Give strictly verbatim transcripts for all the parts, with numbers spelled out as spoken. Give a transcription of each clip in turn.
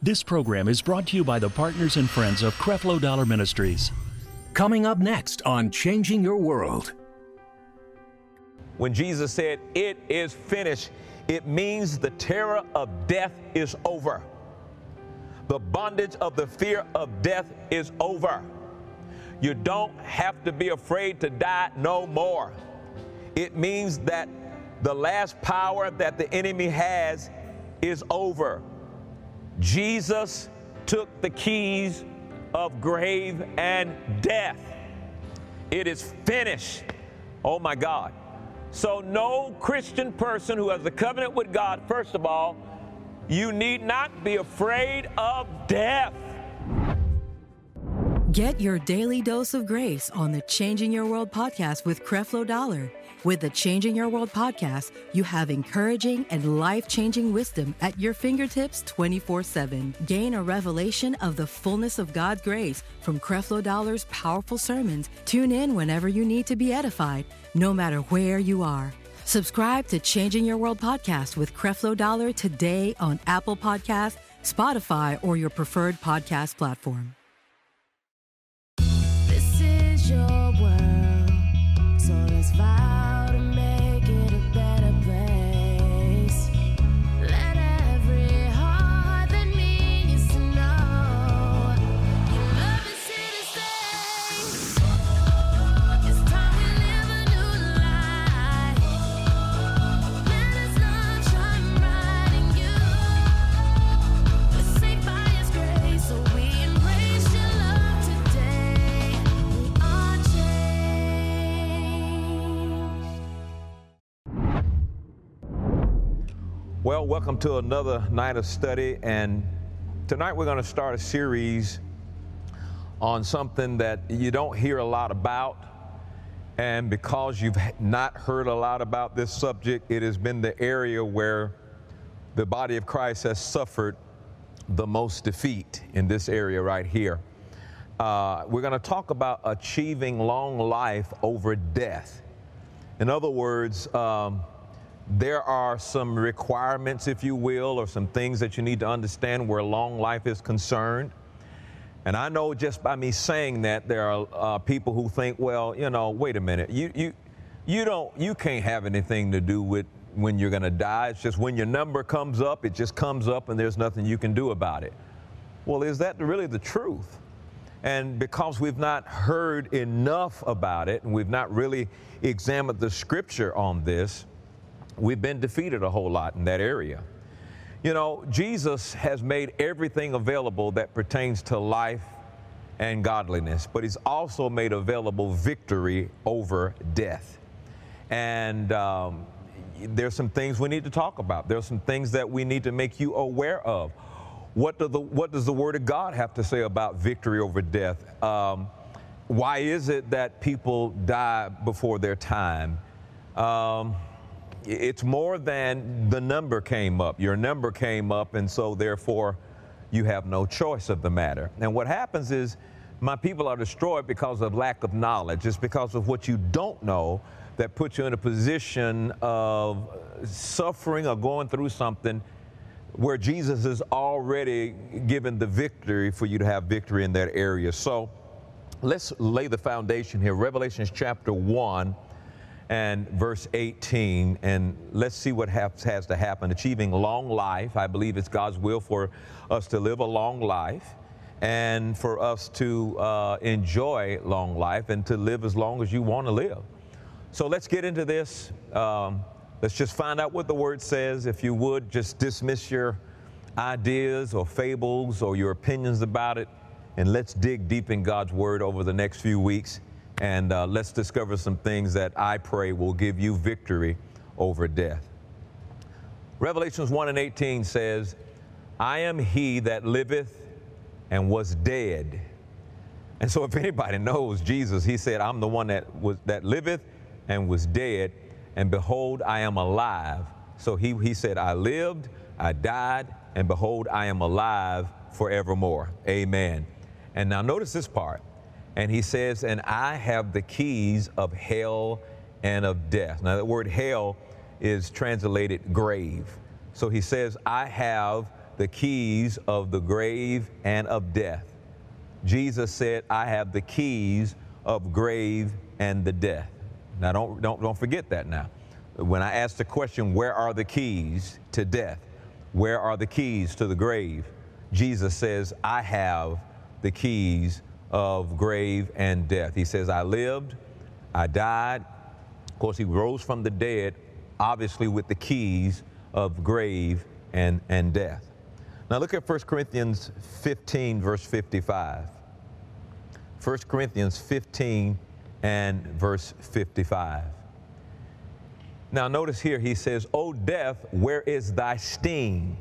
This program is brought to you by the partners and friends of Creflo Dollar Ministries. Coming up next on Changing Your World. When Jesus said, "It is finished," it means the terror of death is over. The bondage of the fear of death is over. You don't have to be afraid to die no more. It means that the last power that the enemy has is over. Jesus took the keys of grave and death. It is finished. Oh my God. So no Christian person who has a covenant with God, first of all, you need not be afraid of death. Get your daily dose of grace on the Changing Your World podcast with Creflo Dollar. With the Changing Your World podcast, you have encouraging and life-changing wisdom at your fingertips twenty-four seven. Gain a revelation of the fullness of God's grace from Creflo Dollar's powerful sermons. Tune in whenever you need to be edified, no matter where you are. Subscribe to Changing Your World podcast with Creflo Dollar today on Apple Podcasts, Spotify, or your preferred podcast platform. This is your world, so let's vow to make it a better place. Let every heart that needs to know your love is here to stay. It's time we live a new life. Let His love shine bright in you. We're saved by His grace, so we embrace your love today. We are changed. Well, welcome to another night of study, and tonight we're going to start a series on something that you don't hear a lot about, and because you've not heard a lot about this subject, it has been the area where the body of Christ has suffered the most defeat in this area right here. Uh, we're going to talk about achieving long life over death. In other words, um, there are some requirements, if you will, or some things that you need to understand where long life is concerned. And I know just by me saying that, there are uh, people who think, well, you know, wait a minute, you you you don't you can't have anything to do with when you're going to die. It's just when your number comes up, it just comes up, and there's nothing you can do about it. Well, is that really the truth? And because we've not heard enough about it, and we've not really examined the scripture on this, we've been defeated a whole lot in that area. You know, Jesus has made everything available that pertains to life and godliness, but He's also made available victory over death. And um, there's some things we need to talk about. There's some things that we need to make you aware of. What, do the, what does the Word of God have to say about victory over death? Um, why is it that people die before their time? Um, It's more than the number came up. Your number came up, and so therefore you have no choice of the matter. And what happens is my people are destroyed because of lack of knowledge. It's because of what you don't know that puts you in a position of suffering or going through something where Jesus has already given the victory for you to have victory in that area. So let's lay the foundation here. Revelation chapter one and verse eighteen, and let's see what has, has to happen. Achieving long life. I believe it's God's will for us to live a long life and for us to uh, enjoy long life and to live as long as you want to live. So let's get into this. Um, let's just find out what the Word says. If you would, just dismiss your ideas or fables or your opinions about it, and let's dig deep in God's Word over the next few weeks. And uh, let's discover some things that I pray will give you victory over death. Revelations one and eighteen says, I am he that liveth and was dead. And so if anybody knows Jesus, he said, I'm the one that was that liveth and was dead, and behold, I am alive. So he, he said, I lived, I died, and behold, I am alive forevermore. Amen. And now notice this part. And he says, and I have the keys of hell and of death. Now, the word hell is translated grave. So he says, I have the keys of the grave and of death. Jesus said, I have the keys of grave and the death. Now, don't, don't, don't forget that now. When I asked the question, where are the keys to death? Where are the keys to the grave? Jesus says, I have the keys of grave and death. He says, I lived, I died. Of course, he rose from the dead, obviously with the keys of grave and, and death. Now look at First Corinthians fifteen, verse fifty-five. First Corinthians fifteen and verse fifty-five. Now notice here he says, O death, where is thy sting?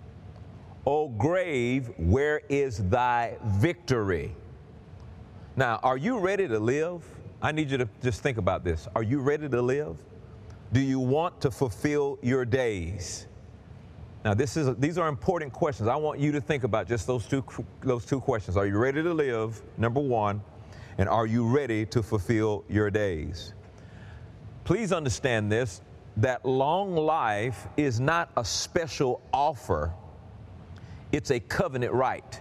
O grave, where is thy victory? Now, are you ready to live? I need you to just think about this. Are you ready to live? Do you want to fulfill your days? Now, this is these are important questions. I want you to think about just those two those two questions. Are you ready to live? Number one, and are you ready to fulfill your days? Please understand this, that long life is not a special offer. It's a covenant right.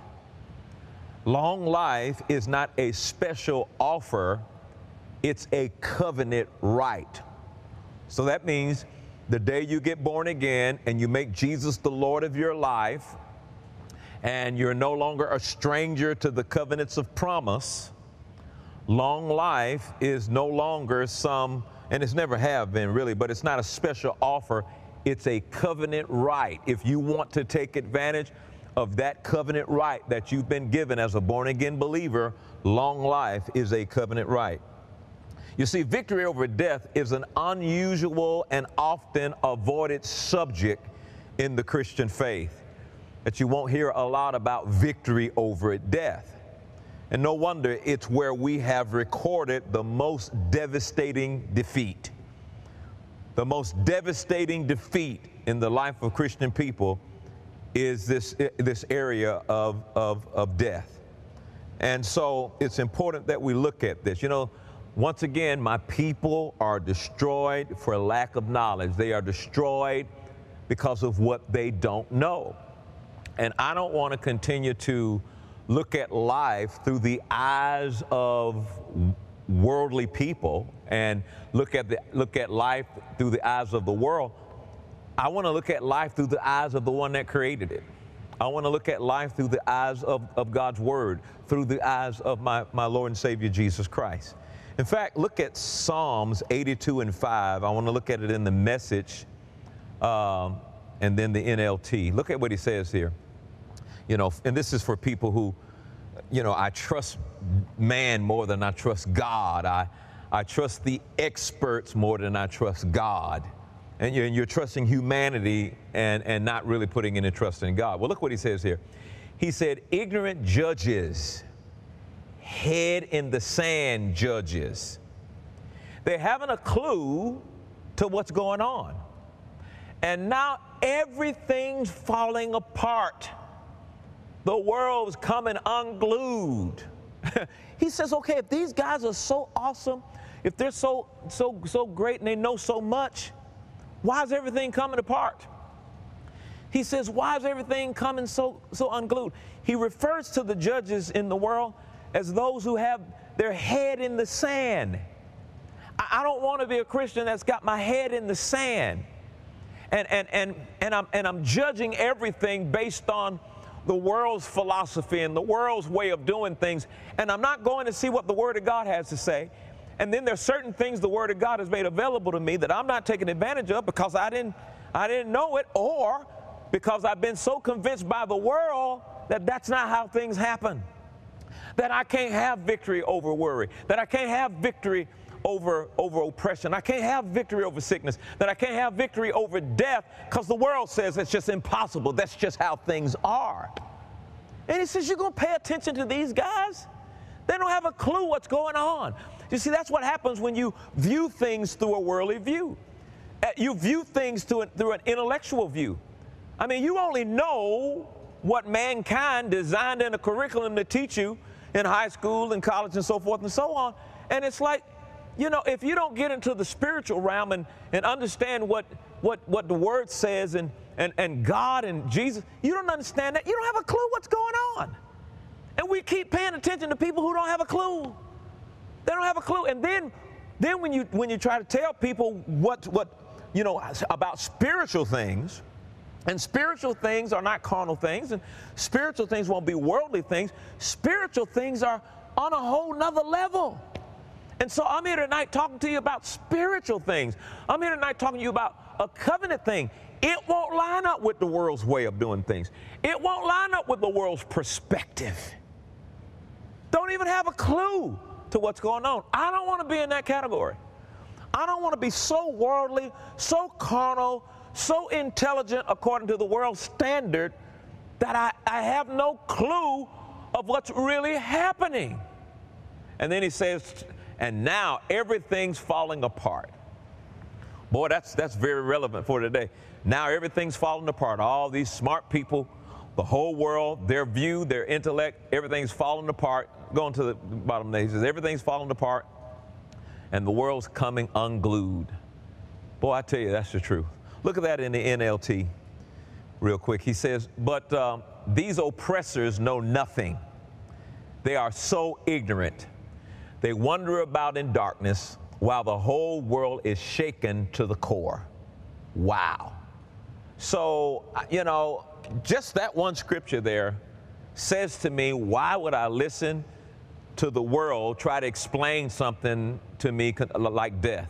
Long life is not a special offer. It's a covenant right. So that means the day you get born again and you make Jesus the Lord of your life, and you're no longer a stranger to the covenants of promise, long life is no longer some, and it's never have been really, but it's not a special offer. It's a covenant right. If you want to take advantage of that covenant right that you've been given as a born-again believer, long life is a covenant right. You see, victory over death is an unusual and often avoided subject in the Christian faith, that you won't hear a lot about victory over death. And no wonder, it's where we have recorded the most devastating defeat. The most devastating defeat in the life of Christian people is this, this area of, of, of death. And so it's important that we look at this. You know, once again, my people are destroyed for lack of knowledge. They are destroyed because of what they don't know. And I don't want to continue to look at life through the eyes of worldly people and look at the, look at life through the eyes of the world. I want to look at life through the eyes of the one that created it. I want to look at life through the eyes of, of God's Word, through the eyes of my, my Lord and Savior, Jesus Christ. In fact, look at Psalms eighty-two and five. I want to look at it in the Message um, and then the N L T. Look at what he says here. You know, and this is for people who, you know, I trust man more than I trust God. I, I trust the experts more than I trust God. And you're, and you're trusting humanity and, and not really putting any trust in God. Well, look what he says here. He said, ignorant judges, head in the sand judges. They haven't a clue to what's going on. And now everything's falling apart. The world's coming unglued. He says, okay, if these guys are so awesome, if they're so, so, so great and they know so much, why is everything coming apart? He says, why is everything coming so, so unglued? He refers to the judges in the world as those who have their head in the sand. I, I don't want to be a Christian that's got my head in the sand. And, and, and, and, I'm, and I'm judging everything based on the world's philosophy and the world's way of doing things. And I'm not going to see what the Word of God has to say. And then there's certain things the Word of God has made available to me that I'm not taking advantage of because I didn't, I didn't know it, or because I've been so convinced by the world that that's not how things happen. That I can't have victory over worry, that I can't have victory over, over oppression, I can't have victory over sickness, that I can't have victory over death because the world says it's just impossible. That's just how things are. And he says, you're going to pay attention to these guys? They don't have a clue what's going on. You see, that's what happens when you view things through a worldly view. You view things through an, through an intellectual view. I mean, you only know what mankind designed in a curriculum to teach you in high school and college and so forth and so on. And it's like, you know, if you don't get into the spiritual realm and, and understand what, what, what the Word says and, and, and God and Jesus, you don't understand that. You don't have a clue what's going on. And we keep paying attention to people who don't have a clue. They don't have a clue. And then, then when you when you try to tell people what what you know about spiritual things, and spiritual things are not carnal things, and spiritual things won't be worldly things. Spiritual things are on a whole nother level. And so I'm here tonight talking to you about spiritual things. I'm here tonight talking to you about a covenant thing. It won't line up with the world's way of doing things. It won't line up with the world's perspective. Don't even have a clue to what's going on. I don't want to be in that category. I don't want to be so worldly, so carnal, so intelligent according to the world's standard that I, I have no clue of what's really happening. And then he says, and now everything's falling apart. Boy, that's that's very relevant for today. Now everything's falling apart. All these smart people, the whole world, their view, their intellect, everything's falling apart. Going to the bottom there, he says, everything's falling apart and the world's coming unglued. Boy, I tell you, that's the truth. Look at that in the N L T real quick. He says, but um, these oppressors know nothing. They are so ignorant. They wander about in darkness while the whole world is shaken to the core. Wow. So, you know, just that one scripture there says to me, why would I listen to the world try to explain something to me like death?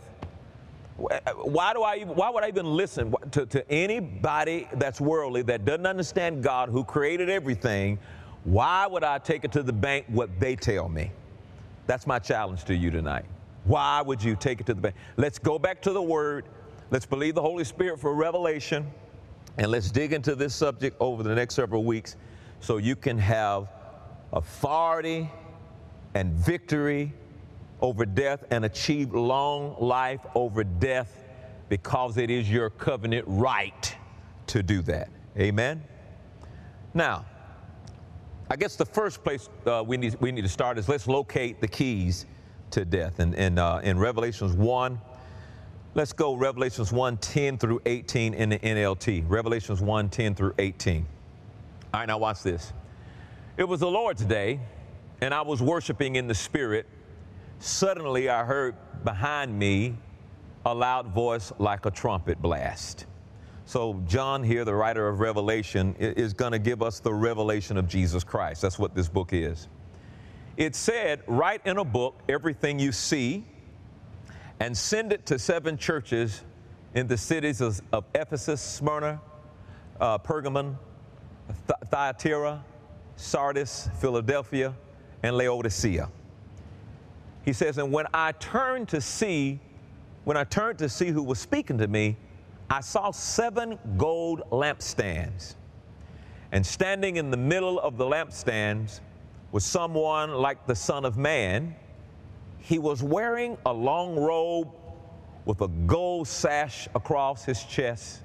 Why do I? Why would I even listen to, to anybody that's worldly, that doesn't understand God, who created everything? Why would I take it to the bank what they tell me? That's my challenge to you tonight. Why would you take it to the bank? Let's go back to the Word. Let's believe the Holy Spirit for revelation, and let's dig into this subject over the next several weeks so you can have authority and victory over death and achieve long life over death, because it is your covenant right to do that. Amen? Now, I guess the first place uh, we need we need to start is let's locate the keys to death. And, and uh, in Revelations one, let's go Revelations one, ten through eighteen in the N L T. Revelations one, ten through eighteen. All right, now watch this. It was the Lord's day, and I was worshiping in the Spirit. Suddenly I heard behind me a loud voice like a trumpet blast. So John here, the writer of Revelation, is going to give us the revelation of Jesus Christ. That's what this book is. It said, write in a book everything you see and send it to seven churches in the cities of, of Ephesus, Smyrna, uh, Pergamon, Th- Thyatira, Sardis, Philadelphia, and Laodicea. He says, and when I turned to see, when I turned to see who was speaking to me, I saw seven gold lampstands. And standing in the middle of the lampstands was someone like the Son of Man. He was wearing a long robe with a gold sash across his chest.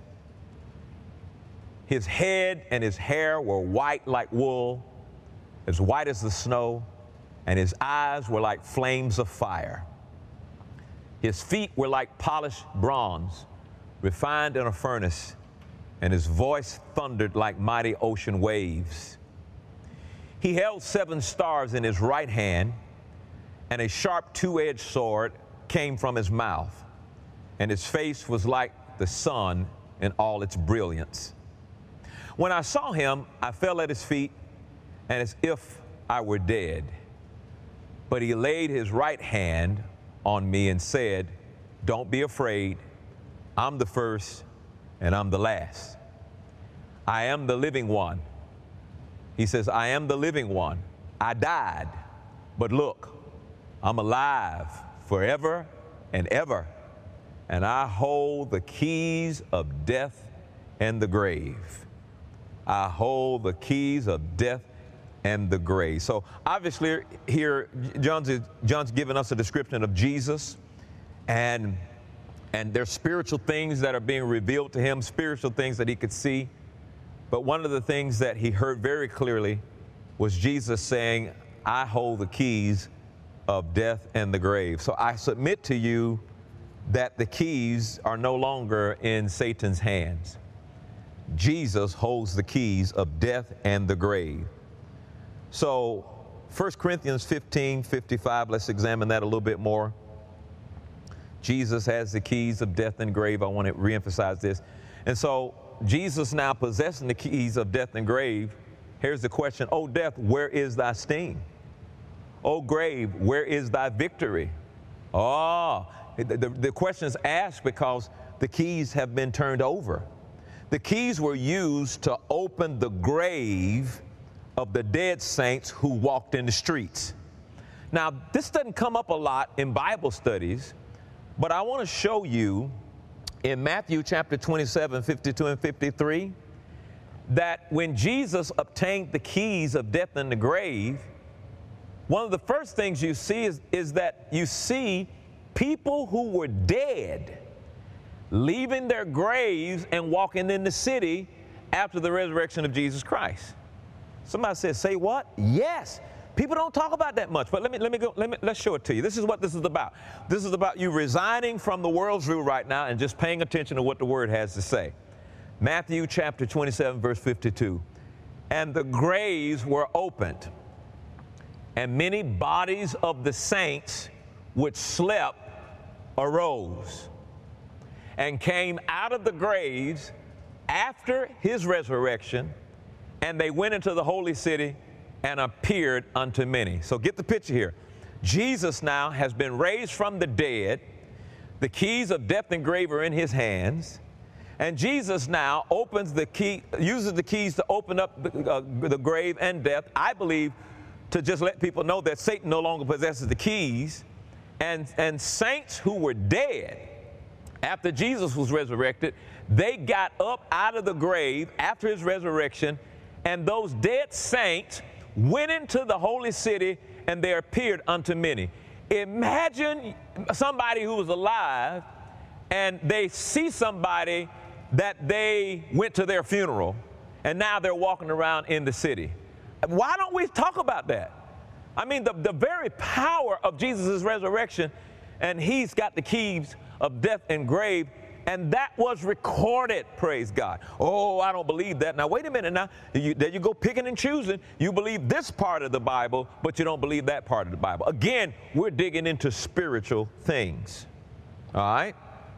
His head and his hair were white like wool, as white as the snow, and his eyes were like flames of fire. His feet were like polished bronze, refined in a furnace, and his voice thundered like mighty ocean waves. He held seven stars in his right hand, and a sharp two-edged sword came from his mouth, and his face was like the sun in all its brilliance. When I saw him, I fell at his feet, and as if I were dead. But he laid his right hand on me and said, don't be afraid. I'm the first and I'm the last. I am the living one. He says, I am the living one. I died, but look, I'm alive forever and ever, and I hold the keys of death and the grave. I hold the keys of death and the grave. So obviously here, John's, John's given us a description of Jesus, and And there's spiritual things that are being revealed to him, spiritual things that he could see. But one of the things that he heard very clearly was Jesus saying, I hold the keys of death and the grave. So I submit to you that the keys are no longer in Satan's hands. Jesus holds the keys of death and the grave. So First Corinthians fifteen fifty-five, let's examine that a little bit more. Jesus has the keys of death and grave. I want to reemphasize this. And so Jesus now possessing the keys of death and grave. Here's the question, O death, where is thy sting? O grave, where is thy victory? Oh, the, the, the question is asked because the keys have been turned over. The keys were used to open the grave of the dead saints who walked in the streets. Now, this doesn't come up a lot in Bible studies, but I want to show you in Matthew chapter twenty-seven, fifty-two and fifty-three, that when Jesus obtained the keys of death and the grave, one of the first things you see is, is that you see people who were dead leaving their graves and walking in the city after the resurrection of Jesus Christ. Somebody says, say what? Yes. People don't talk about that much, but let me, let me go, let me, let's show it to you. This is what this is about. This is about you resigning from the world's view right now and just paying attention to what the Word has to say. Matthew chapter twenty-seven, verse fifty-two. And the graves were opened, and many bodies of the saints which slept arose and came out of the graves after his resurrection, and they went into the holy city and appeared unto many. So get the picture here. Jesus now has been raised from the dead. The keys of death and grave are in his hands. And Jesus now opens the key, uses the keys to open up the, uh, the grave and death, I believe, to just let people know that Satan no longer possesses the keys. And, and saints who were dead after Jesus was resurrected, they got up out of the grave after his resurrection, and those dead saints went into the holy city and they appeared unto many. Imagine somebody who was alive and they see somebody that they went to their funeral and now they're walking around in the city. Why don't we talk about that? I mean, the, the very power of Jesus' resurrection, and he's got the keys of death and grave, and that was recorded, praise God. Oh, I don't believe that. Now, wait a minute now. You, there you go picking and choosing. You believe this part of the Bible, but you don't believe that part of the Bible. Again, we're digging into spiritual things. All right?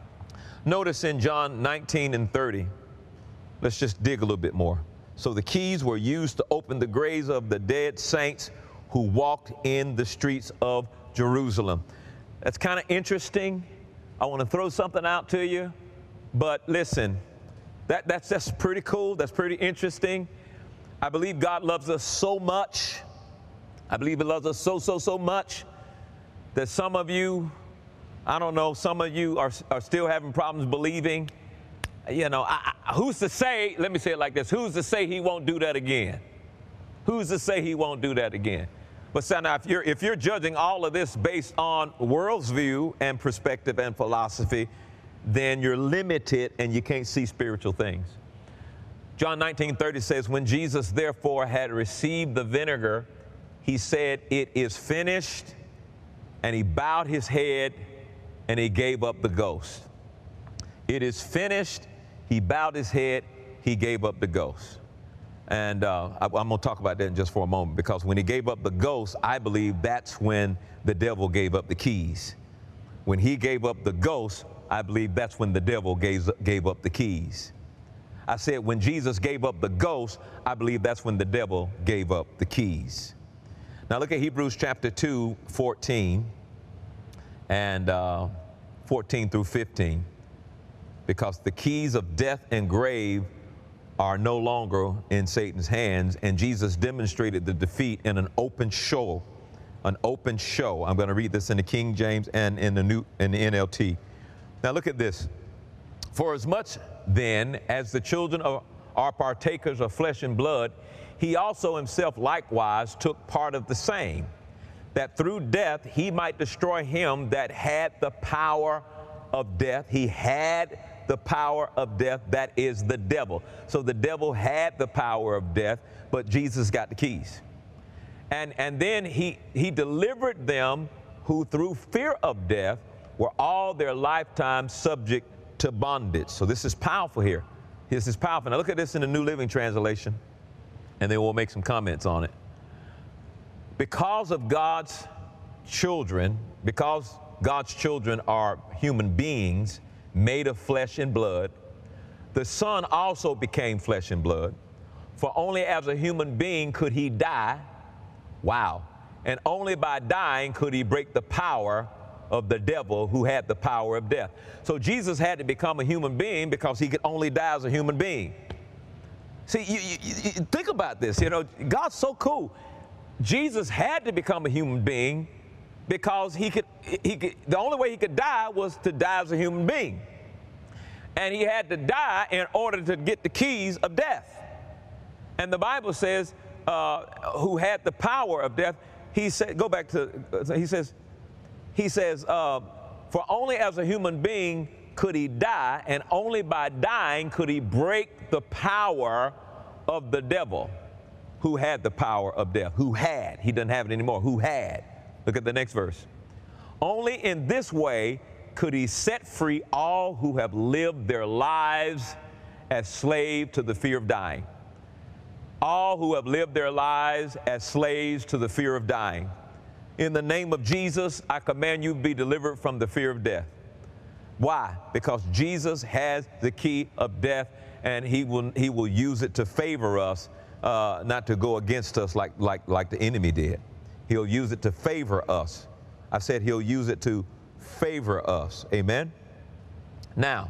Notice in John nineteen and thirty, let's just dig a little bit more. So the keys were used to open the graves of the dead saints who walked in the streets of Jerusalem. That's kind of interesting. I want to throw something out to you, but listen, that, that's, that's pretty cool. That's pretty interesting. I believe God loves us so much. I believe he loves us so, so, so much that some of you, I don't know, some of you are, are still having problems believing. You know, I, I, who's to say, let me say it like this, who's to say he won't do that again? Who's to say he won't do that again? But so now, if you're, if you're judging all of this based on world's view and perspective and philosophy, then you're limited and you can't see spiritual things. John nineteen thirty says, when Jesus therefore had received the vinegar, he said, it is finished, and he bowed his head and he gave up the ghost. It is finished, he bowed his head, he gave up the ghost. And uh, I, I'm going to talk about that in just for a moment, because when he gave up the ghost, I believe that's when the devil gave up the keys. When he gave up the ghost, I believe that's when the devil gave, gave up the keys. I said when Jesus gave up the ghost, I believe that's when the devil gave up the keys. Now look at Hebrews chapter two, fourteen and uh, fourteen through fifteen, because the keys of death and grave are no longer in Satan's hands, and Jesus demonstrated the defeat in an open show, an open show. I'm going to read this in the King James and in the new in the N L T. Now look at this. For as much then as the children of, are partakers of flesh and blood, he also himself likewise took part of the same, that through death he might destroy him that had the power of death. He had the power of death, that is the devil. So the devil had the power of death, but Jesus got the keys. And, and then he, he delivered them who through fear of death were all their lifetime subject to bondage. So this is powerful here. This is powerful. Now look at this in the New Living Translation, and then we'll make some comments on it. Because of God's children, because God's children are human beings made of flesh and blood, the Son also became flesh and blood. For only as a human being could he die. Wow. And only by dying could he break the power of the devil who had the power of death. So Jesus had to become a human being because he could only die as a human being. See, you, you, you think about this. You know, God's so cool. Jesus had to become a human being because he could, he could, the only way he could die was to die as a human being. And he had to die in order to get the keys of death. And the Bible says, uh, who had the power of death, he said, go back to, uh, he says, he says, uh, for only as a human being could he die, and only by dying could he break the power of the devil, who had the power of death, who had, he doesn't have it anymore, who had. Look at the next verse. Only in this way could he set free all who have lived their lives as slaves to the fear of dying. All who have lived their lives as slaves to the fear of dying. In the name of Jesus, I command you be delivered from the fear of death. Why? Because Jesus has the key of death, and he will, he will use it to favor us, uh, not to go against us like, like, like the enemy did. He'll use it to favor us. I said he'll use it to favor us. Amen? Now,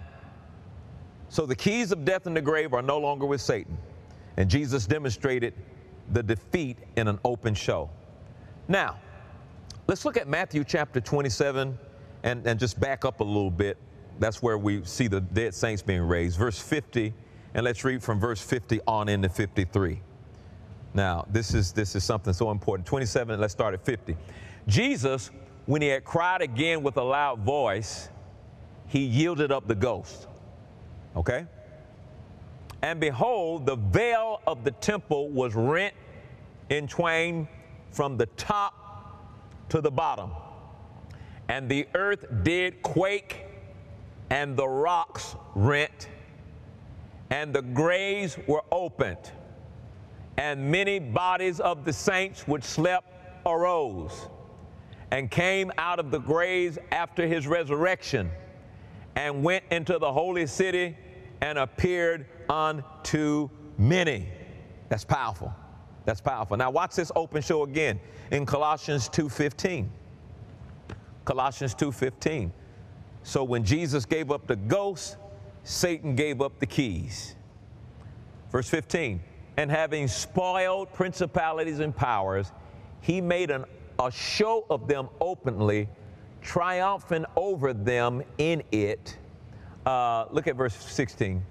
so the keys of death and the grave are no longer with Satan. And Jesus demonstrated the defeat in an open show. Now, let's look at Matthew chapter twenty-seven and, and just back up a little bit. That's where we see the dead saints being raised. Verse fifty, and let's read from verse fifty on into fifty-three. Now, this is, this is something so important. twenty-seven, let's start at fifty. Jesus, when he had cried again with a loud voice, he yielded up the ghost. Okay? And behold, the veil of the temple was rent in twain from the top to the bottom. And the earth did quake, and the rocks rent, and the graves were opened, and many bodies of the saints which slept arose, and came out of the graves after his resurrection, and went into the holy city, and appeared unto many. That's powerful. That's powerful. Now watch this open show again in Colossians two fifteen. Colossians two fifteen. So when Jesus gave up the ghost, Satan gave up the keys. Verse fifteen. And having spoiled principalities and powers, he made an, a show of them openly, triumphant over them in it. Uh, look at verse sixteen.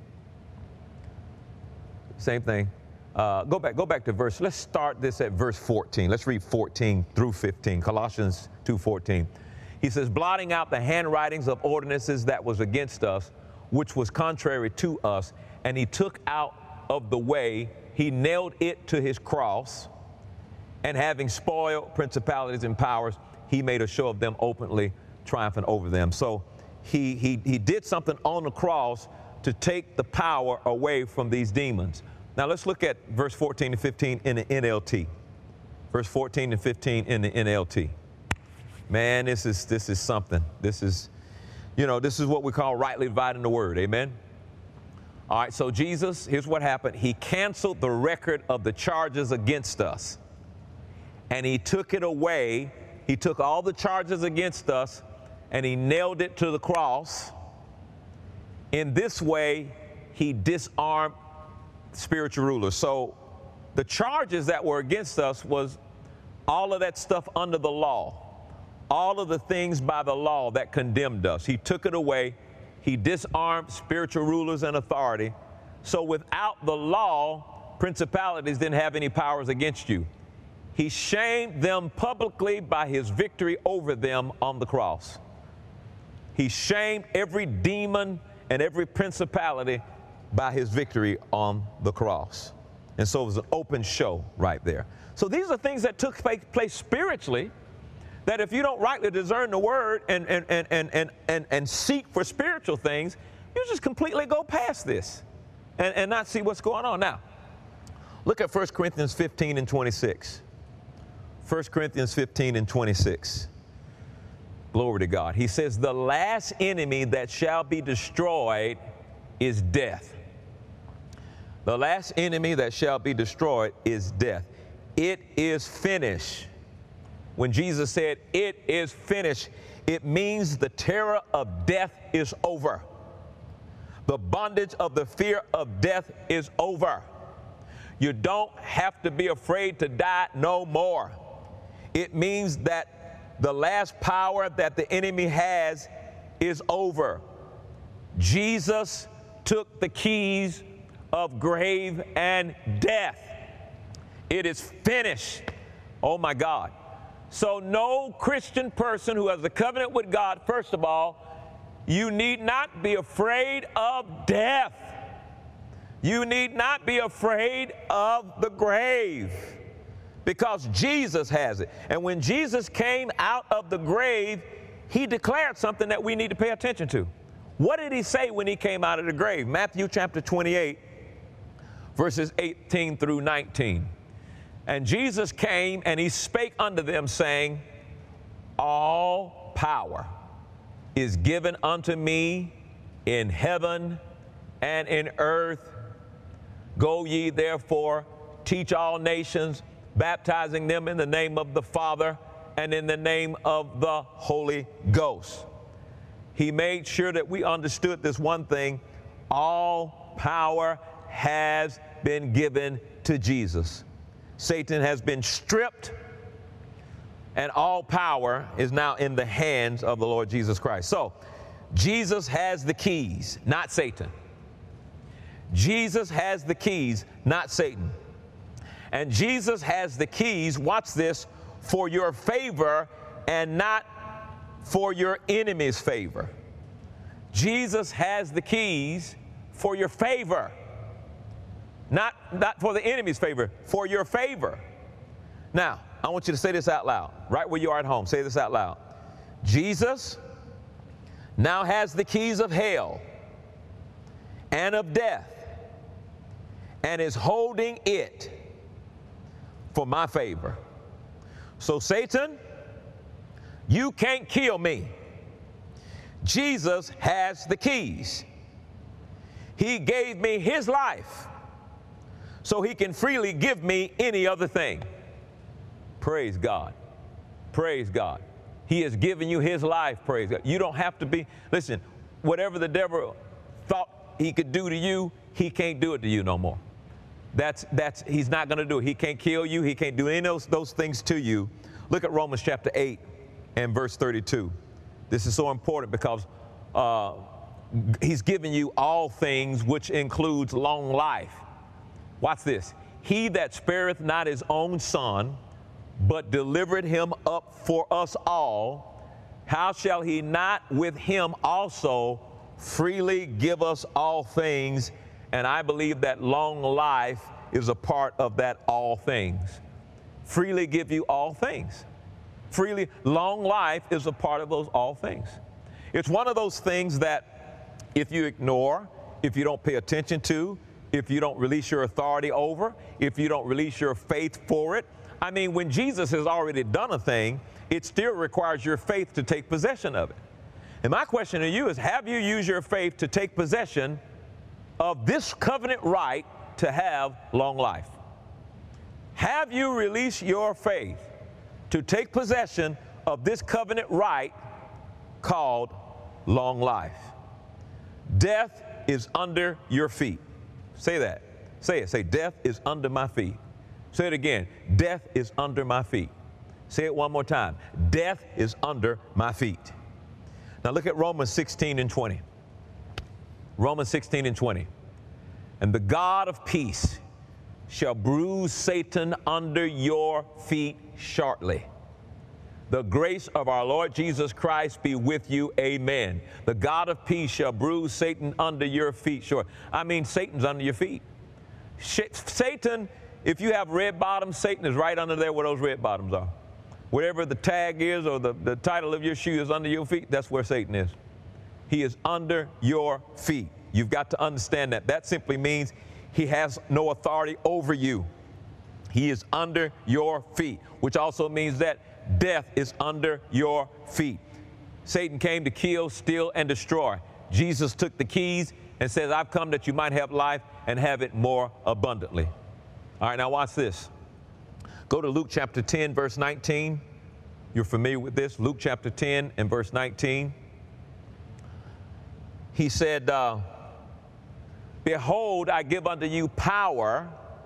Same thing. Uh, go back, go back to verse. Let's start this at verse fourteen. Let's read fourteen through fifteen. Colossians two fourteen. He says, blotting out the handwritings of ordinances that was against us, which was contrary to us, and he took out of the way, he nailed it to his cross, and having spoiled principalities and powers, he made a show of them openly, triumphant over them. So he, he, he did something on the cross to take the power away from these demons. Now let's look at verse fourteen and fifteen in the N L T. Verse fourteen and fifteen in the N L T. Man, this is, this is something. This is, you know, this is what we call rightly dividing the word. Amen? All right, so Jesus, here's what happened. He canceled the record of the charges against us, and he took it away. He took all the charges against us, and he nailed it to the cross. In this way, he disarmed spiritual rulers. So the charges that were against us was all of that stuff under the law, all of the things by the law that condemned us. He took it away. He disarmed spiritual rulers and authority. So without the law, principalities didn't have any powers against you. He shamed them publicly by his victory over them on the cross. He shamed every demon and every principality by his victory on the cross. And so it was an open show right there. So these are things that took place spiritually, that if you don't rightly discern the word and, and, and, and, and, and, and seek for spiritual things, you just completely go past this. and, and not see what's going on. Now, look at First Corinthians fifteen and twenty-six. First Corinthians fifteen and twenty-six. Glory to God. He says, the last enemy that shall be destroyed is death. The last enemy that shall be destroyed is death. It is finished. When Jesus said, it is finished, it means the terror of death is over. The bondage of the fear of death is over. You don't have to be afraid to die no more. It means that the last power that the enemy has is over. Jesus took the keys of grave and death. It is finished. Oh my God. So no Christian person who has a covenant with God, first of all, you need not be afraid of death. You need not be afraid of the grave, because Jesus has it. And when Jesus came out of the grave, he declared something that we need to pay attention to. What did he say when he came out of the grave? Matthew chapter twenty-eight, verses eighteen through nineteen. And Jesus came and he spake unto them, saying, all power is given unto me in heaven and in earth. Go ye therefore, teach all nations, baptizing them in the name of the Father and in the name of the Holy Ghost. He made sure that we understood this one thing: all power has been given to Jesus. Satan has been stripped, and all power is now in the hands of the Lord Jesus Christ. So, Jesus has the keys, not Satan. Jesus has the keys, not Satan. And Jesus has the keys, watch this, for your favor and not for your enemy's favor. Jesus has the keys for your favor, not, not for the enemy's favor, for your favor. Now, I want you to say this out loud, right where you are at home. Say this out loud. Jesus now has the keys of hell and of death, and is holding it for my favor. So Satan, you can't kill me. Jesus has the keys. He gave me his life so he can freely give me any other thing. Praise God. Praise God. He has given you his life. Praise God. You don't have to be, listen, whatever the devil thought he could do to you, he can't do it to you no more. That's, that's, he's not going to do it. He can't kill you. He can't do any of those, those things to you. Look at Romans chapter eight and verse thirty-two. This is so important because uh, he's given you all things, which includes long life. Watch this. He that spareth not his own son, but delivered him up for us all, how shall he not with him also freely give us all things? And I believe that long life is a part of that all things. Freely give you all things. Freely, long life is a part of those all things. It's one of those things that if you ignore, if you don't pay attention to, if you don't release your authority over, if you don't release your faith for it, I mean, when Jesus has already done a thing, it still requires your faith to take possession of it. And my question to you is, have you used your faith to take possession of this covenant right to have long life? Have you released your faith to take possession of this covenant right called long life? Death is under your feet. Say that. Say it. Say, death is under my feet. Say it again. Death is under my feet. Say it one more time. Death is under my feet. Now look at Romans sixteen and twenty. Romans sixteen and twenty. And the God of peace shall bruise Satan under your feet shortly. The grace of our Lord Jesus Christ be with you. Amen. The God of peace shall bruise Satan under your feet shortly. I mean, Satan's under your feet. Satan, if you have red bottoms, Satan is right under there where those red bottoms are. Whatever the tag is or the, the title of your shoe is under your feet, that's where Satan is. He is under your feet. You've got to understand that. That simply means he has no authority over you. He is under your feet, which also means that death is under your feet. Satan came to kill, steal, and destroy. Jesus took the keys and says, I've come that you might have life and have it more abundantly. All right, now watch this. Go to Luke chapter ten, verse nineteen. You're familiar with this. Luke chapter ten and verse nineteen. He said, uh, behold, I give unto you power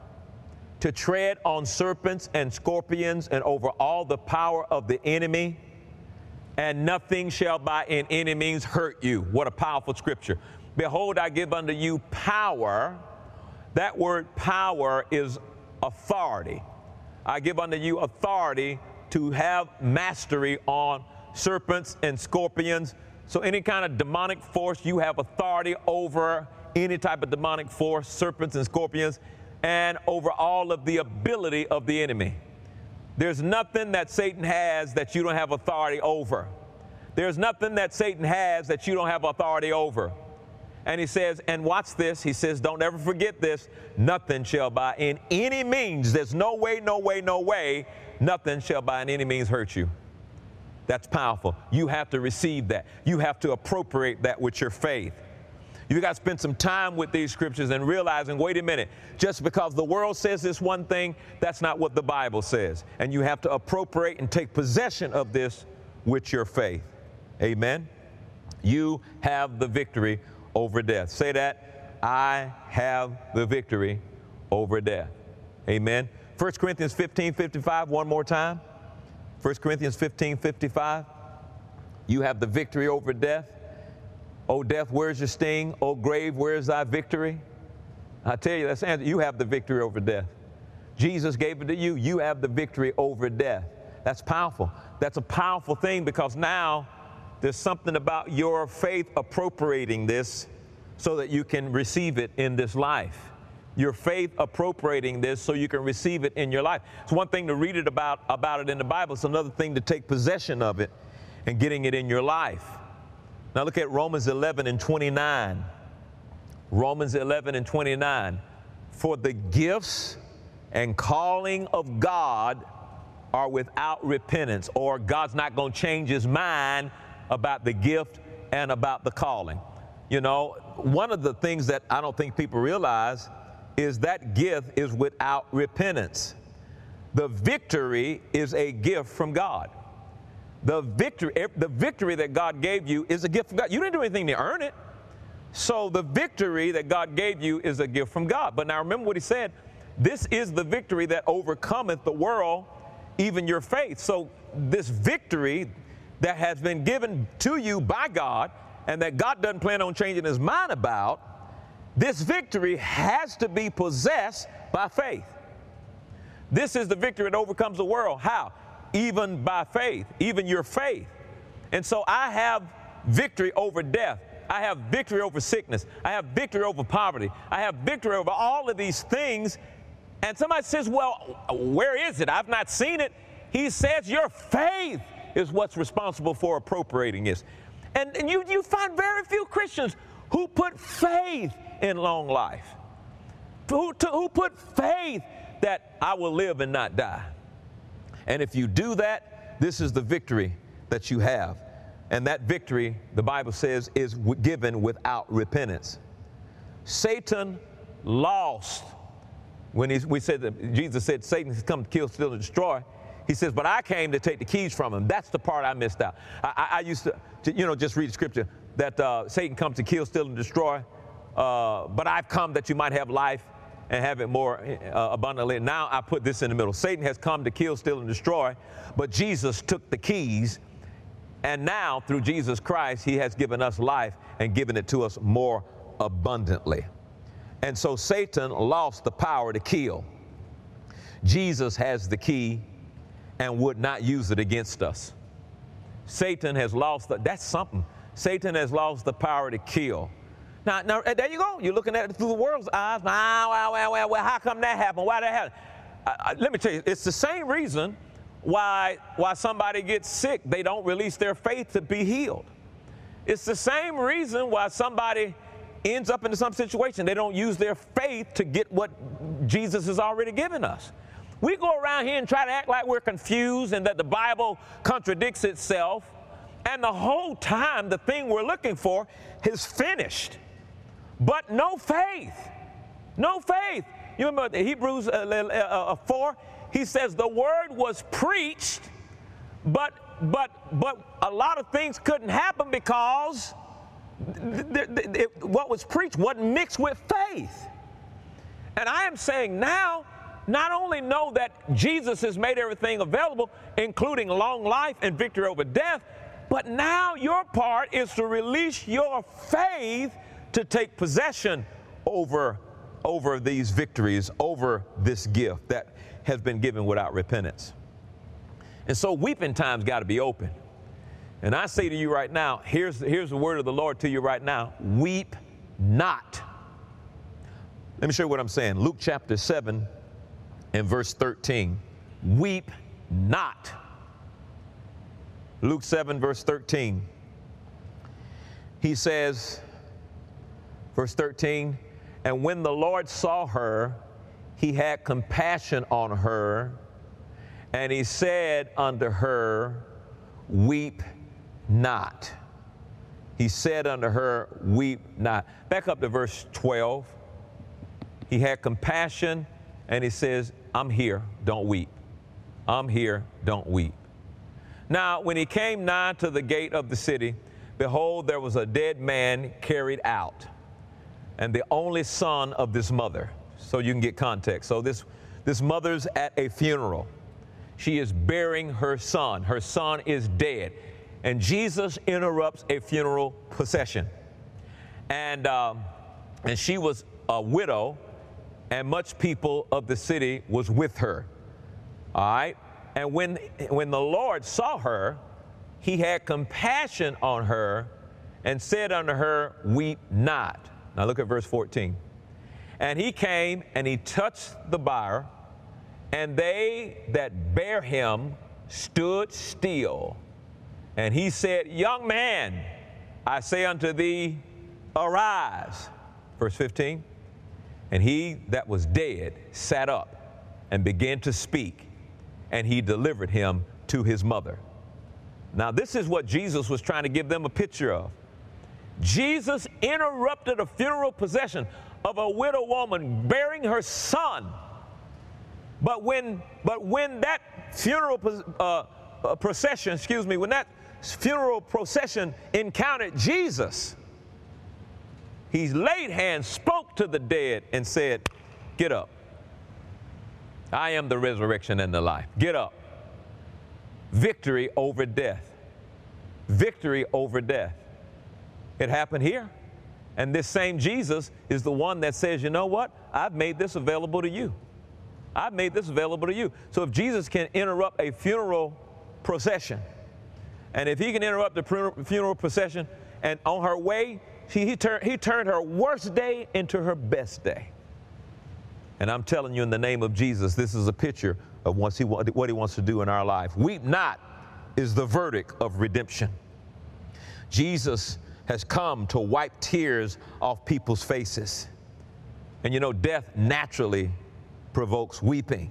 to tread on serpents and scorpions and over all the power of the enemy, and nothing shall by in any means hurt you. What a powerful scripture. Behold, I give unto you power. That word power is authority. I give unto you authority to have mastery on serpents and scorpions. So any kind of demonic force, you have authority over any type of demonic force, serpents and scorpions, and over all of the ability of the enemy. There's nothing that Satan has that you don't have authority over. There's nothing that Satan has that you don't have authority over. And he says, and watch this, he says, don't ever forget this, nothing shall by in any means, there's no way, no way, no way, nothing shall by in any means hurt you. That's powerful. You have to receive that. You have to appropriate that with your faith. You've got to spend some time with these scriptures and realizing, wait a minute, just because the world says this one thing, that's not what the Bible says. And you have to appropriate and take possession of this with your faith. Amen. You have the victory over death. Say that. I have the victory over death. Amen. First Corinthians fifteen fifty-five, one more time. First Corinthians fifteen fifty-five. You have the victory over death. O death, where's your sting? O grave, where's thy victory? I tell you, that's the answer. You have the victory over death. Jesus gave it to you. You have the victory over death. That's powerful. That's a powerful thing, because now there's something about your faith appropriating this so that you can receive it in this life. Your faith appropriating this so you can receive it in your life. It's one thing to read it about, about it in the Bible. It's another thing to take possession of it and getting it in your life. Now look at Romans eleven and twenty-nine. Romans eleven and twenty-nine. For the gifts and calling of God are without repentance, or God's not going to change his mind about the gift and about the calling. You know, one of the things that I don't think people realize is that gift is without repentance. The victory is a gift from God. The victory, the victory that God gave you is a gift from God. You didn't do anything to earn it. So the victory that God gave you is a gift from God. But now remember what he said. This is the victory that overcometh the world, even your faith. So this victory that has been given to you by God, and that God doesn't plan on changing his mind about, this victory has to be possessed by faith. This is the victory that overcomes the world. How? Even by faith, even your faith. And so I have victory over death. I have victory over sickness. I have victory over poverty. I have victory over all of these things. And somebody says, well, where is it? I've not seen it. He says your faith is what's responsible for appropriating this. And, and you, you find very few Christians who put faith in long life, who, to, who put faith that I will live and not die. And if you do that, this is the victory that you have. And that victory, the Bible says, is w- given without repentance. Satan lost when he, we said that Jesus said Satan has come to kill, steal, and destroy. He says, but I came to take the keys from him. That's the part I missed out. I, I, I used to, to, you know, just read scripture that uh, Satan comes to kill, steal, and destroy. Uh, but I've come that you might have life and have it more uh, abundantly. Now I put this in the middle. Satan has come to kill, steal, and destroy, but Jesus took the keys, and now through Jesus Christ, he has given us life and given it to us more abundantly. And so Satan lost the power to kill. Jesus has the key and would not use it against us. Satan has lost, the, that's something. Satan has lost the power to kill. Now, now, there you go. You're looking at it through the world's eyes. Now, well, well, well, well, how come that happened? Why that happened? I, I, let me tell you, it's the same reason why, why somebody gets sick. They don't release their faith to be healed. It's the same reason why somebody ends up into some situation. They don't use their faith to get what Jesus has already given us. We go around here and try to act like we're confused and that the Bible contradicts itself. And the whole time, the thing we're looking for is finished. But no faith. No faith. You remember Hebrews uh, four? He says the word was preached, but, but, but a lot of things couldn't happen because th- th- th- what was preached wasn't mixed with faith. And I am saying now, not only know that Jesus has made everything available, including long life and victory over death, but now your part is to release your faith to take possession over, over these victories, over this gift that has been given without repentance. And so weeping time's got to be open. And I say to you right now, here's, here's the word of the Lord to you right now: weep not. Let me show you what I'm saying. Luke chapter seven and verse thirteen. Weep not. Luke seven verse thirteen. He says, verse thirteen, and when the Lord saw her, he had compassion on her, and he said unto her, weep not. He said unto her, weep not. Back up to verse twelve. He had compassion, and he says, I'm here, don't weep. I'm here, don't weep. Now, when he came nigh to the gate of the city, behold, there was a dead man carried out, and the only son of this mother. So you can get context. So this, this mother's at a funeral. She is burying her son. Her son is dead. And Jesus interrupts a funeral procession. And, um, and she was a widow, and much people of the city was with her. All right? And when, when the Lord saw her, he had compassion on her and said unto her, weep not. Now look at verse fourteen. And he came and he touched the bier, and they that bare him stood still. And he said, young man, I say unto thee, arise. Verse fifteen. And he that was dead sat up and began to speak, and he delivered him to his mother. Now this is what Jesus was trying to give them a picture of. Jesus interrupted a funeral procession of a widow woman bearing her son. But when, but when that funeral uh, uh, procession, excuse me, when that funeral procession encountered Jesus, he laid hands, spoke to the dead, and said, get up. I am the resurrection and the life. Get up. Victory over death. Victory over death. It happened here. And this same Jesus is the one that says, you know what? I've made this available to you. I've made this available to you. So if Jesus can interrupt a funeral procession, and if he can interrupt the funeral procession, and on her way, he, he, turned, he turned her worst day into her best day. And I'm telling you, in the name of Jesus, this is a picture of what he, what he wants to do in our life. Weep not is the verdict of redemption. Jesus has come to wipe tears off people's faces. And you know, death naturally provokes weeping.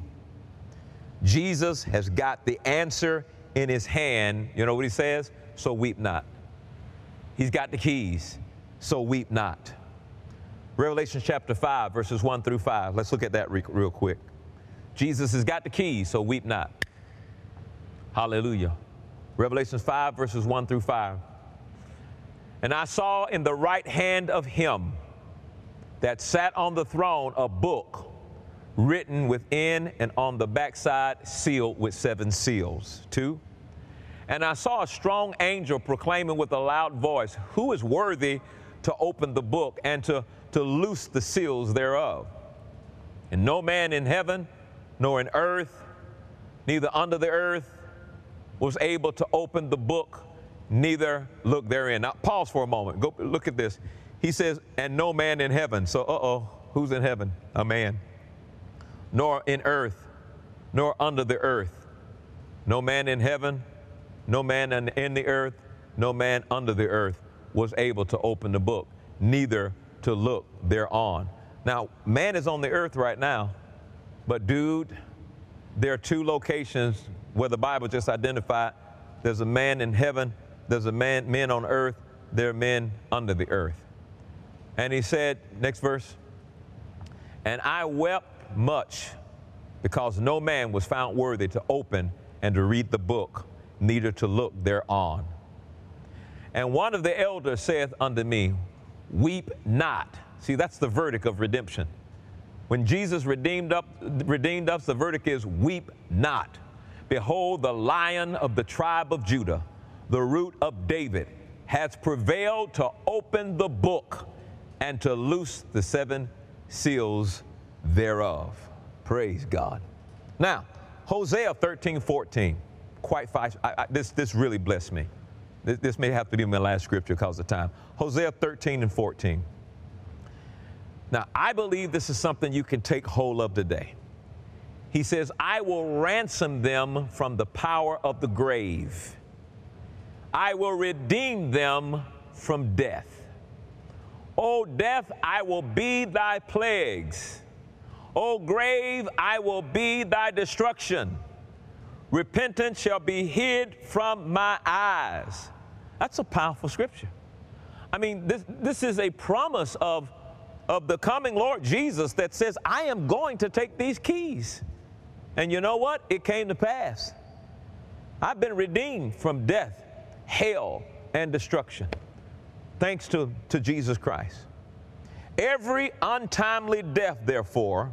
Jesus has got the answer in his hand. You know what he says? So weep not. He's got the keys. So weep not. Revelation chapter five, verses one through five. Let's look at that re- real quick. Jesus has got the keys, so weep not. Hallelujah. Revelation five, verses one through five. And I saw in the right hand of him that sat on the throne a book written within and on the backside, sealed with seven seals. Two. And I saw a strong angel proclaiming with a loud voice, who is worthy to open the book and to, to loose the seals thereof? And no man in heaven, nor in earth, neither under the earth, was able to open the book, neither look therein. Now pause for a moment. Go look at this. He says, and no man in heaven. So, uh-oh, who's in heaven? A man. Nor in earth, nor under the earth. No man in heaven, no man in the earth, no man under the earth was able to open the book, neither to look thereon. Now, man is on the earth right now, but dude, there are two locations where the Bible just identified. There's a man in heaven, there's a man, men on earth, there are men under the earth. And he said, next verse, and I wept much because no man was found worthy to open and to read the book, neither to look thereon. And one of the elders saith unto me, weep not. See, that's the verdict of redemption. When Jesus redeemed, up, redeemed us, the verdict is weep not. Behold, the Lion of the tribe of Judah, the root of David, has prevailed to open the book and to loose the seven seals thereof. Praise God. Now, Hosea thirteen fourteen, quite fast. I, I, this, this really blessed me. This, this may have to be my last scripture because of time. Hosea thirteen and fourteen. Now, I believe this is something you can take hold of today. He says, I will ransom them from the power of the grave. I will redeem them from death. O death, I will be thy plagues. O grave, I will be thy destruction. Repentance shall be hid from my eyes. That's a powerful scripture. I mean, this, this is a promise of, of the coming Lord Jesus that says, I am going to take these keys. And you know what? It came to pass. I've been redeemed from death, hell, and destruction, thanks to, to Jesus Christ. Every untimely death, therefore,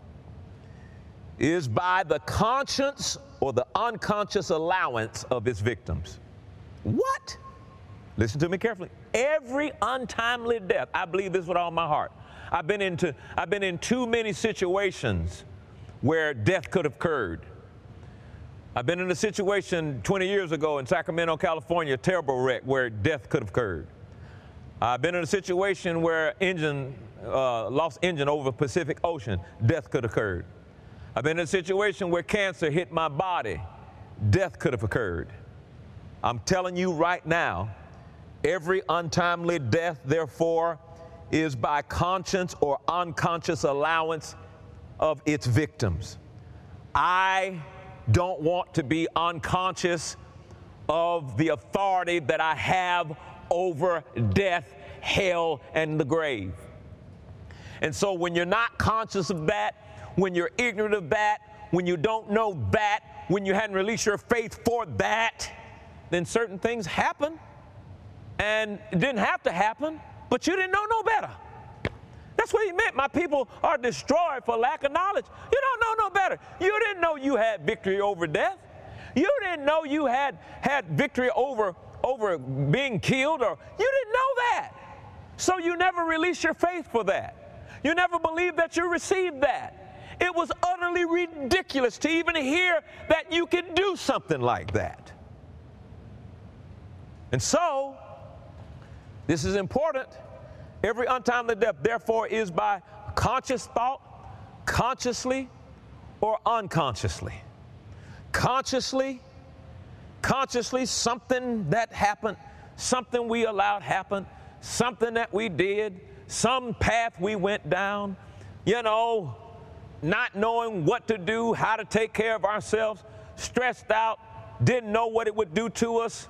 is by the conscience or the unconscious allowance of its victims. What? Listen to me carefully. Every untimely death, I believe this with all my heart. I've been into, I've been in too many situations where death could have occurred. I've been in a situation twenty years ago in Sacramento, California, a terrible wreck where death could have occurred. I've been in a situation where engine, uh, lost engine over the Pacific Ocean, death could have occurred. I've been in a situation where cancer hit my body, death could have occurred. I'm telling you right now, every untimely death, therefore, is by conscious or unconscious allowance of its victims. I don't want to be unconscious of the authority that I have over death, hell, and the grave. And so when you're not conscious of that, when you're ignorant of that, when you don't know that, when you hadn't released your faith for that, then certain things happen. And it didn't have to happen, but you didn't know no better. That's what he meant. My people are destroyed for lack of knowledge. You don't know no better. You didn't know you had victory over death. You didn't know you had had victory over, over being killed, or you didn't know that. So you never released your faith for that. You never believed that you received that. It was utterly ridiculous to even hear that you could do something like that. And so, this is important. Every untimely death, therefore, is by conscious thought, consciously or unconsciously. Consciously, consciously, something that happened, something we allowed happen, something that we did, some path we went down, you know, not knowing what to do, how to take care of ourselves, stressed out, didn't know what it would do to us.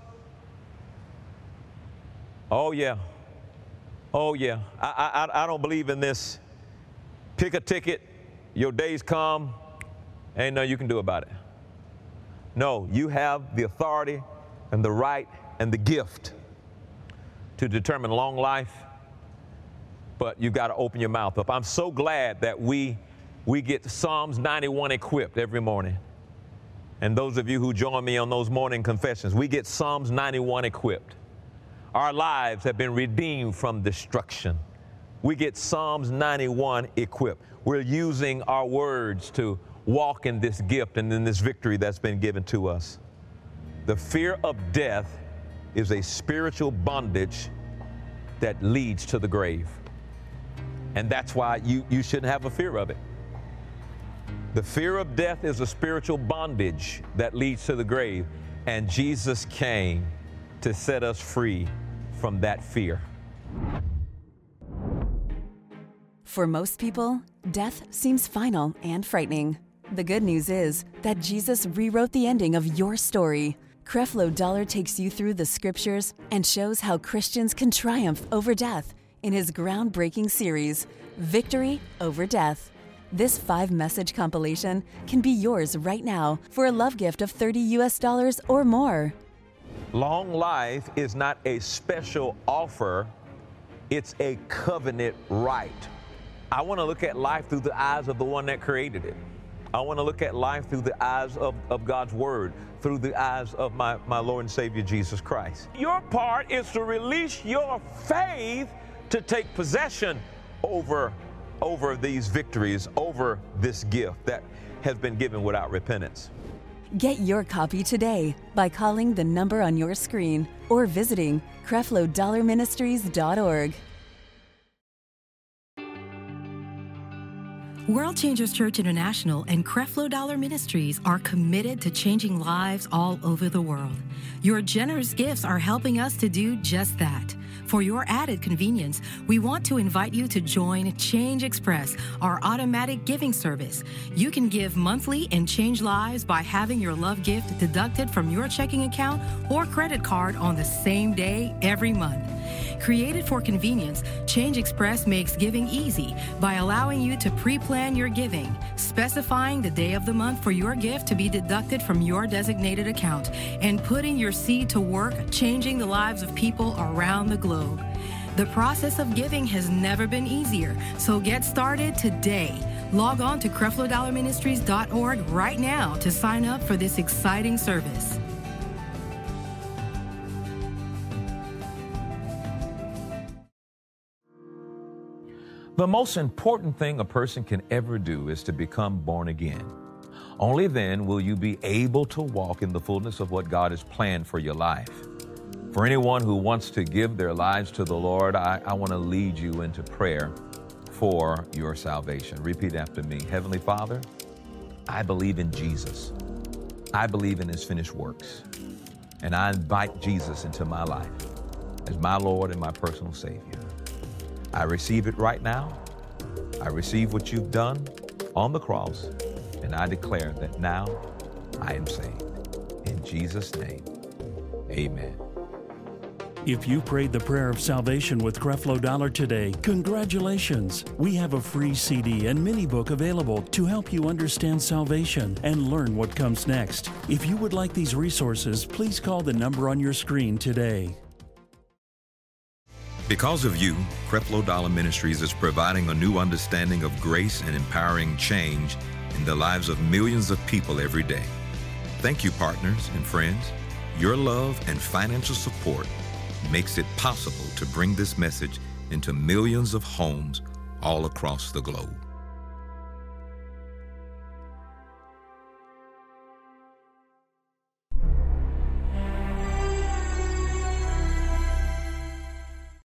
Oh, yeah. Oh, yeah. I, I, I don't believe in this. Pick a ticket, your days come, ain't nothing you can do about it. No, you have the authority and the right and the gift to determine long life, but you've got to open your mouth up. I'm so glad that we, we get Psalms ninety-one equipped every morning. And those of you who join me on those morning confessions, we get Psalms ninety-one equipped. Our lives have been redeemed from destruction. We get Psalms ninety-one equipped. We're using our words to walk in this gift and in this victory that's been given to us. The fear of death is a spiritual bondage that leads to the grave. And that's why you, you shouldn't have a fear of it. The fear of death is a spiritual bondage that leads to the grave. And Jesus came to set us free from that fear. For most people, death seems final and frightening. The good news is that Jesus rewrote the ending of your story. Creflo Dollar takes you through the scriptures and shows how Christians can triumph over death in his groundbreaking series, Victory Over Death. This five-message compilation can be yours right now for a love gift of thirty U S dollars or more. Long life is not a special offer, it's a covenant right. I want to look at life through the eyes of the one that created it. I want to look at life through the eyes of, of God's Word, through the eyes of my, my Lord and Savior, Jesus Christ. Your part is to release your faith to take possession over, over these victories, over this gift that has been given without repentance. Get your copy today by calling the number on your screen or visiting Creflo Dollar Ministries dot org. World Changers Church International and Creflo Dollar Ministries are committed to changing lives all over the world. Your generous gifts are helping us to do just that. For your added convenience, we want to invite you to join Change Express, our automatic giving service. You can give monthly and change lives by having your love gift deducted from your checking account or credit card on the same day every month. Created for convenience, Change Express makes giving easy by allowing you to pre-plan your giving, specifying the day of the month for your gift to be deducted from your designated account, and putting your seed to work, changing the lives of people around the globe. The process of giving has never been easier, so get started today. Log on to Creflo Dollar Ministries dot org right now to sign up for this exciting service. The most important thing a person can ever do is to become born again. Only then will you be able to walk in the fullness of what God has planned for your life. For anyone who wants to give their lives to the Lord, I, I want to lead you into prayer for your salvation. Repeat after me. Heavenly Father, I believe in Jesus. I believe in his finished works. And I invite Jesus into my life as my Lord and my personal Savior. I receive it right now. I receive what you've done on the cross, and I declare that now I am saved. In Jesus' name, amen. If you prayed the prayer of salvation with Creflo Dollar today, congratulations! We have a free C D and mini book available to help you understand salvation and learn what comes next. If you would like these resources, please call the number on your screen today. Because of you, Creflo Dollar Ministries is providing a new understanding of grace and empowering change in the lives of millions of people every day. Thank you, partners and friends. Your love and financial support makes it possible to bring this message into millions of homes all across the globe.